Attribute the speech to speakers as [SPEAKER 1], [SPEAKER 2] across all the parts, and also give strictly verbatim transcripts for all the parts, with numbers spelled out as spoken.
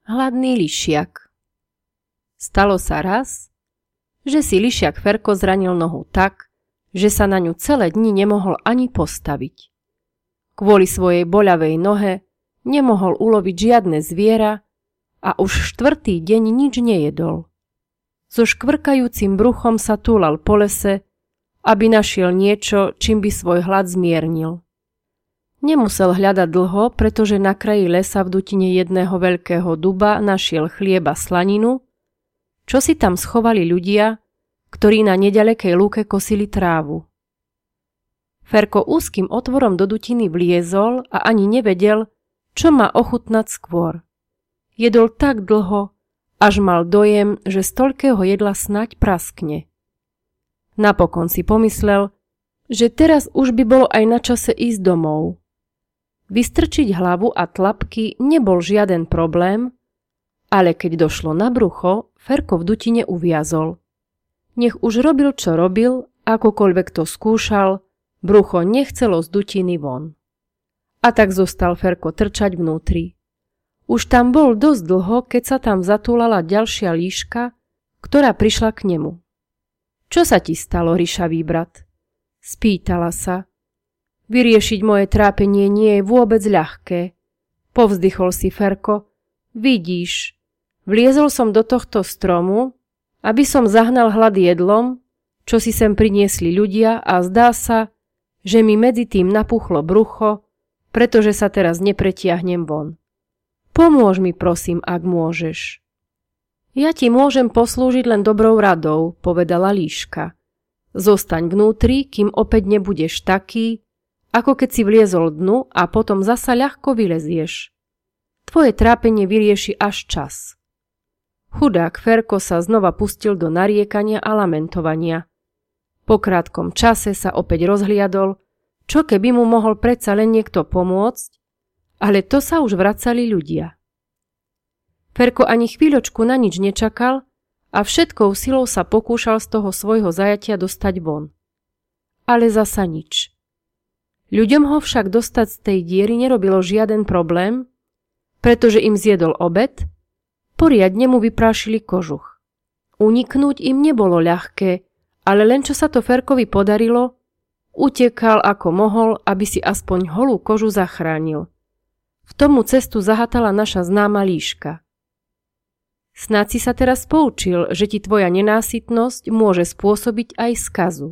[SPEAKER 1] Hladný lišiak. Stalo sa raz, že si lišiak Ferko zranil nohu tak, že sa na ňu celé dni nemohol ani postaviť. Kvôli svojej boľavej nohe nemohol uloviť žiadne zviera a už štvrtý deň nič nejedol. So škvrkajúcim bruchom sa túlal po lese, aby našiel niečo, čím by svoj hlad zmiernil. Nemusel hľadať dlho, pretože na kraji lesa v dutine jedného veľkého duba našiel chlieba slaninu, čo si tam schovali ľudia, ktorí na neďalekej lúke kosili trávu. Ferko úzkým otvorom do dutiny vliezol a ani nevedel, čo má ochutnať skôr. Jedol tak dlho, až mal dojem, že z toľkého jedla snaď praskne. Napokon si pomyslel, že teraz už by bolo aj na čase ísť domov. Vystrčiť hlavu a tlapky nebol žiaden problém, ale keď došlo na brucho, Ferko v dutine uviazol. Nech už robil, čo robil, akokoľvek to skúšal, brucho nechcelo z dutiny von. A tak zostal Ferko trčať vnútri. Už tam bol dosť dlho, keď sa tam zatúlala ďalšia líška, ktorá prišla k nemu. Čo sa ti stalo, ryšavý brat? Spýtala sa. Vyriešiť moje trápenie nie je vôbec ľahké. Povzdychol si Ferko. Vidíš, vliezol som do tohto stromu, aby som zahnal hlad jedlom, čo si sem priniesli ľudia a zdá sa, že mi medzi tým napuchlo brucho, pretože sa teraz nepretiahnem von. Pomôž mi prosím, ak môžeš. Ja ti môžem poslúžiť len dobrou radou, povedala líška. Zostaň vnútri, kým opäť nebudeš taký, ako keď si vliezol dnu a potom zasa ľahko vylezieš. Tvoje trápenie vyrieši až čas. Chudák Ferko sa znova pustil do nariekania a lamentovania. Po krátkom čase sa opäť rozhliadol, čo keby mu mohol predsa len niekto pomôcť, ale to sa už vracali ľudia. Ferko ani chvíľočku na nič nečakal a všetkou silou sa pokúšal z toho svojho zajatia dostať von. Ale zasa nič. Ľuďom ho však dostať z tej diery nerobilo žiaden problém, pretože im zjedol obed, poriadne mu vyprášili kožuch. Uniknúť im nebolo ľahké, ale len čo sa to Ferkovi podarilo, utekal ako mohol, aby si aspoň holú kožu zachránil. V tomu cestu zahatala naša známa líška. Snáď si sa teraz poučil, že ti tvoja nenásytnosť môže spôsobiť aj skazu.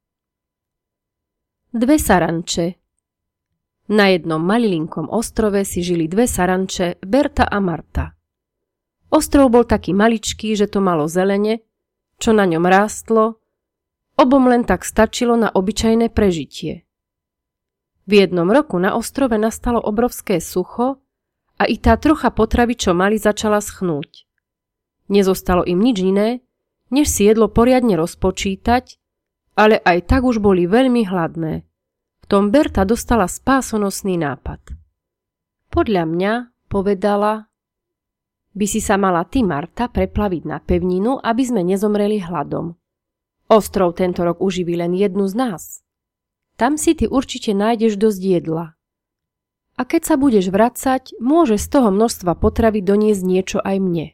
[SPEAKER 1] Dve saranče. Na jednom malilinkom ostrove si žili dve saranče, Berta a Marta. Ostrov bol taký maličký, že to malo zelene, čo na ňom rástlo, obom len tak stačilo na obyčajné prežitie. V jednom roku na ostrove nastalo obrovské sucho a i tá trocha potravy, čo mali, začala schnúť. Nezostalo im nič iné, než si jedlo poriadne rozpočítať, ale aj tak už boli veľmi hladné. V tom Berta dostala spásonosný nápad. Podľa mňa, povedala, by si sa mala ty, Marta, preplaviť na pevninu, aby sme nezomreli hladom. Ostrov tento rok uživí len jednu z nás. Tam si ty určite nájdeš dosť jedla. A keď sa budeš vracať, môže z toho množstva potravy doniesť niečo aj mne.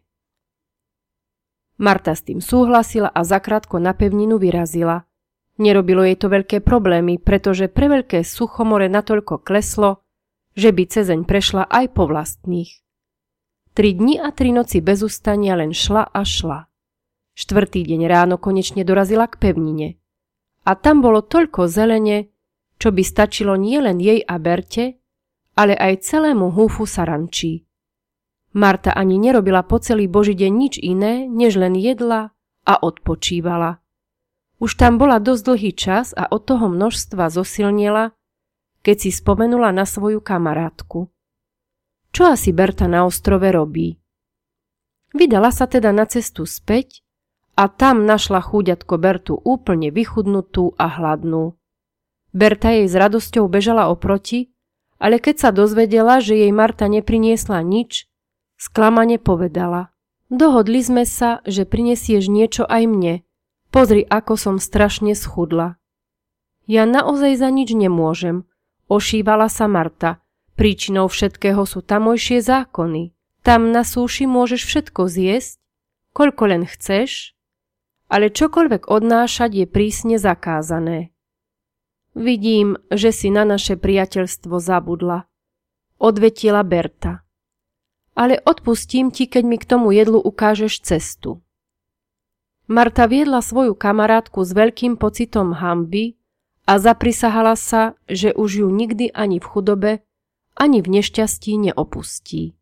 [SPEAKER 1] Marta s tým súhlasila a zakrátko na pevninu vyrazila. Nerobilo jej to veľké problémy, pretože pre veľké suchomore natoľko kleslo, že by cezeň prešla aj po vlastných. Tri dni a tri noci bez ustania len šla a šla. Štvrtý deň ráno konečne dorazila k pevnine. A tam bolo toľko zelene, čo by stačilo nielen jej a Berte, ale aj celému húfu sarančí. Marta ani nerobila po celý Boží deň nič iné, než len jedla a odpočívala. Už tam bola dosť dlhý čas a od toho množstva zosilniela, keď si spomenula na svoju kamarátku. Čo asi Berta na ostrove robí? Vydala sa teda na cestu späť a tam našla chúďatko Bertu úplne vychudnutú a hladnú. Berta jej s radosťou bežala oproti, ale keď sa dozvedela, že jej Marta nepriniesla nič, sklamane povedala: Dohodli sme sa, že prinesieš niečo aj mne. Pozri, ako som strašne schudla. Ja naozaj za nič nemôžem, ošívala sa Marta. Príčinou všetkého sú tamojšie zákony. Tam na súši môžeš všetko zjesť, koľko len chceš, ale čokoľvek odnášať je prísne zakázané. Vidím, že si na naše priateľstvo zabudla, odvetila Berta. Ale odpustím ti, keď mi k tomu jedlu ukážeš cestu. Marta viedla svoju kamarátku s veľkým pocitom hanby a zaprisahala sa, že už ju nikdy ani v chudobe, ani v nešťastí neopustí.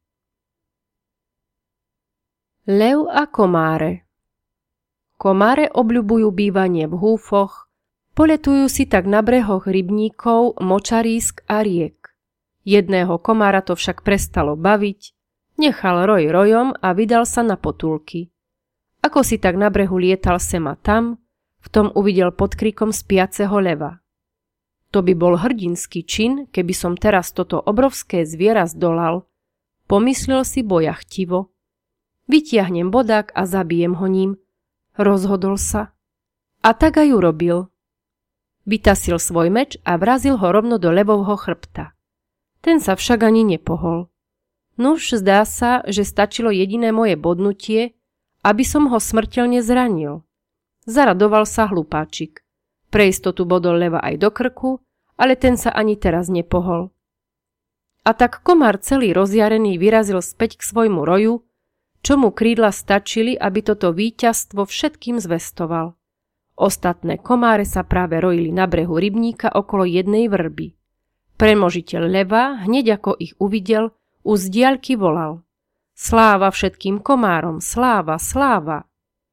[SPEAKER 1] Lev a komáre. Komáre obľubujú bývanie v húfoch, poletujú si tak na brehoch rybníkov, močarísk a riek. Jedného komára to však prestalo baviť, nechal roj rojom a vydal sa na potulky. Ako si tak na brehu lietal sem a tam, v tom uvidel pod kríkom spiaceho leva. To by bol hrdinský čin, keby som teraz toto obrovské zviera zdolal, pomyslel si bojachtivo. Vytiahnem bodák a zabijem ho ním. Rozhodol sa. A tak aj urobil. Vytasil svoj meč a vrazil ho rovno do levovho chrbta. Ten sa však ani nepohol. Nuž zdá sa, že stačilo jediné moje bodnutie, aby som ho smrteľne zranil. Zaradoval sa hlupáčik. Pre istotu bodol leva aj do krku, ale ten sa ani teraz nepohol. A tak komár celý rozjarený vyrazil späť k svojmu roju, čo mu krídla stačili, aby toto víťazstvo všetkým zvestoval. Ostatné komáre sa práve rojili na brehu rybníka okolo jednej vrby. Premožiteľ leva, hneď ako ich uvidel, už z diaľky volal: Sláva všetkým komárom, sláva, sláva!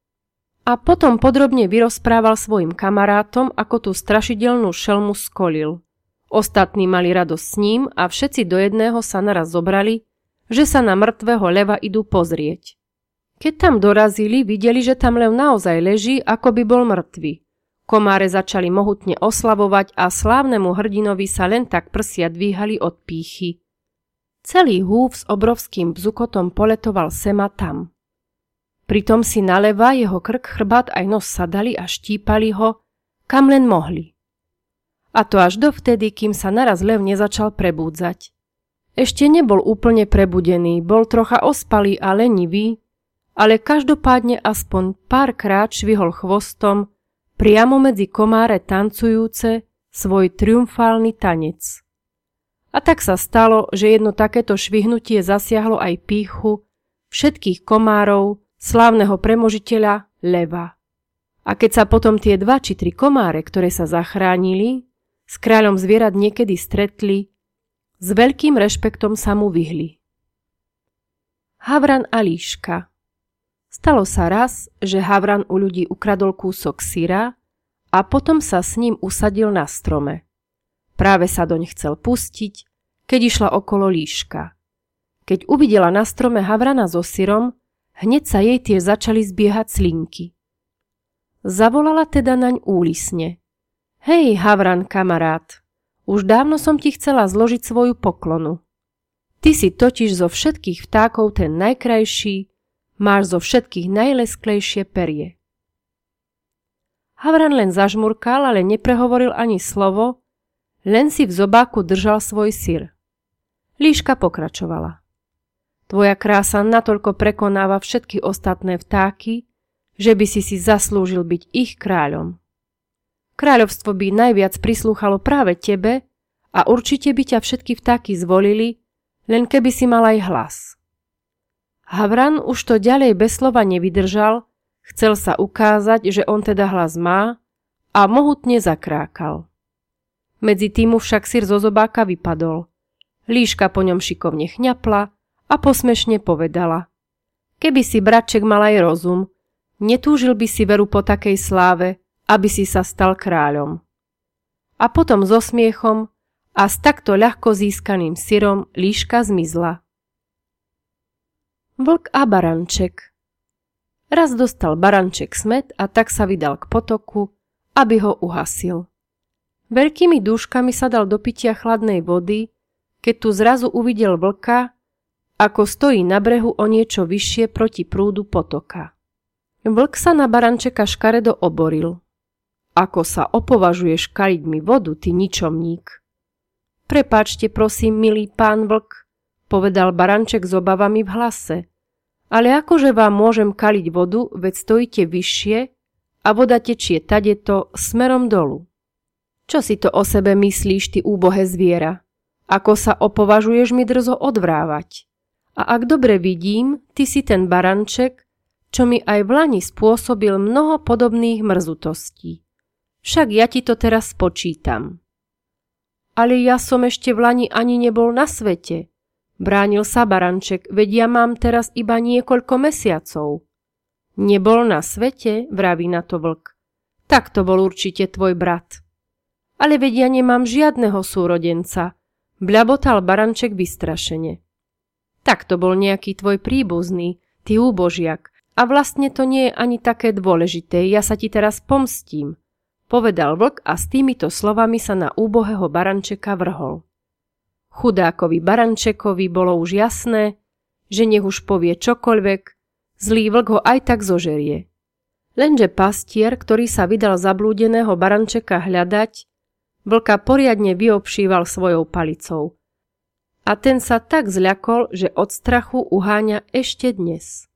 [SPEAKER 1] A potom podrobne vyrozprával svojim kamarátom, ako tú strašidelnú šelmu skolil. Ostatní mali radosť s ním a všetci do jedného sa naraz zobrali, že sa na mŕtvého leva idú pozrieť. Keď tam dorazili, videli, že tam lev naozaj leží, ako by bol mŕtvy. Komáre začali mohutne oslavovať a slávnemu hrdinovi sa len tak prsia dvíhali od pýchy. Celý húf s obrovským bzukotom poletoval sem a tam. Pritom si na leva jeho krk, chrbát aj nos sadali a štípali ho, kam len mohli. A to až dovtedy, kým sa naraz lev nezačal prebúdzať. Ešte nebol úplne prebudený, bol trocha ospalý a lenivý, ale každopádne aspoň párkrát švihol chvostom priamo medzi komáre tancujúce svoj triumfálny tanec. A tak sa stalo, že jedno takéto švihnutie zasiahlo aj pýchu všetkých komárov slávneho premožiteľa leva. A keď sa potom tie dva či tri komáre, ktoré sa zachránili, s kráľom zvierat niekedy stretli, s veľkým rešpektom sa mu vyhli. Havran a líška. Stalo sa raz, že Havran u ľudí ukradol kúsok syra a potom sa s ním usadil na strome. Práve sa doň chcel pustiť, keď išla okolo líška. Keď uvidela na strome Havrana so syrom, hneď sa jej tie začali zbiehať slinky. Zavolala teda naň úlisne: Hej, Havran, kamarát, už dávno som ti chcela zložiť svoju poklonu. Ty si totiž zo všetkých vtákov ten najkrajší, máš zo všetkých najlesklejšie perie. Havran len zažmurkal, ale neprehovoril ani slovo, len si v zobáku držal svoj syr. Líška pokračovala: Tvoja krása natoľko prekonáva všetky ostatné vtáky, že by si si zaslúžil byť ich kráľom. Kráľovstvo by najviac prislúchalo práve tebe a určite by ťa všetky vtáky zvolili, len keby si mal aj hlas. Havran už to ďalej bez slova nevydržal, chcel sa ukázať, že on teda hlas má, a mohutne zakrákal. Medzi tým mu však syr zo zobáka vypadol. Líška po ňom šikovne chňapla a posmešne povedala: Keby si, bratček, mal aj rozum, netúžil by si veru po takej sláve, aby si sa stal kráľom. A potom so smiechom a s takto ľahko získaným syrom líška zmizla. Vlk a baranček. Raz dostal baranček smäd a tak sa vydal k potoku, aby ho uhasil. Veľkými dúškami sa dal do pitia chladnej vody, keď tu zrazu uvidel vlka, ako stojí na brehu o niečo vyššie proti prúdu potoka. Vlk sa na barančeka škaredo oboril. Ako sa opovažuješ kaliť mi vodu, ty ničomník? Prepáčte, prosím, milý pán vlk, povedal baranček s obavami v hlase. Ale akože vám môžem kaliť vodu, veď stojíte vyššie a voda tečie tadeto smerom dolu. Čo si to o sebe myslíš, ty úbohé zviera? Ako sa opovažuješ mi drzo odvrávať? A ak dobre vidím, ty si ten baranček, čo mi aj v lani spôsobil mnoho podobných mrzutostí. Však ja ti to teraz spočítam. Ale ja som ešte v lani ani nebol na svete. Bránil sa baranček, veď ja mám teraz iba niekoľko mesiacov. Nebol na svete, vraví na to vlk. Tak to bol určite tvoj brat. Ale veď ja nemám žiadneho súrodenca, bľabotal baranček vystrašene. Tak to bol nejaký tvoj príbuzný, ty úbožiak, a vlastne to nie je ani také dôležité, ja sa ti teraz pomstím, povedal vlk a s týmito slovami sa na úbohého barančeka vrhol. Chudákovi barančekovi bolo už jasné, že nech už povie čokoľvek, zlý vlk ho aj tak zožerie. Lenže pastier, ktorý sa vydal zablúdeného barančeka hľadať, vlka poriadne vyobšíval svojou palicou. A ten sa tak zľakol, že od strachu uháňa ešte dnes.